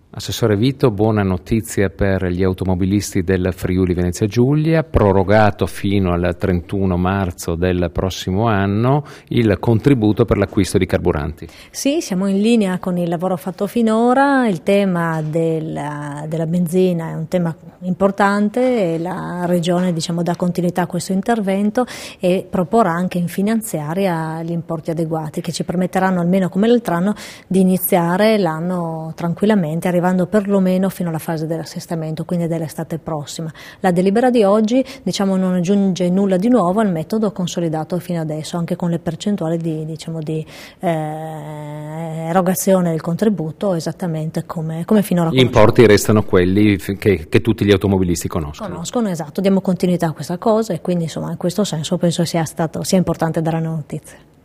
Assessore Vito, buona notizia per gli automobilisti del Friuli Venezia Giulia, prorogato fino al 31 marzo del prossimo anno il contributo per l'acquisto di carburanti. Sì, siamo in linea con il lavoro fatto finora, il tema della benzina è un tema importante e la Regione dà continuità a questo intervento e proporrà anche in finanziaria gli importi adeguati che ci permetteranno, almeno come l'altro anno, di iniziare l'anno tranquillamente, arrivando perlomeno fino alla fase dell'assestamento, quindi dell'estate prossima. La delibera di oggi non aggiunge nulla di nuovo al metodo consolidato fino adesso, anche con le percentuali di erogazione del contributo esattamente come finora. Gli importi restano quelli che tutti gli automobilisti conoscono. Esatto, diamo continuità a questa cosa e quindi in questo senso penso sia importante dare una notizia.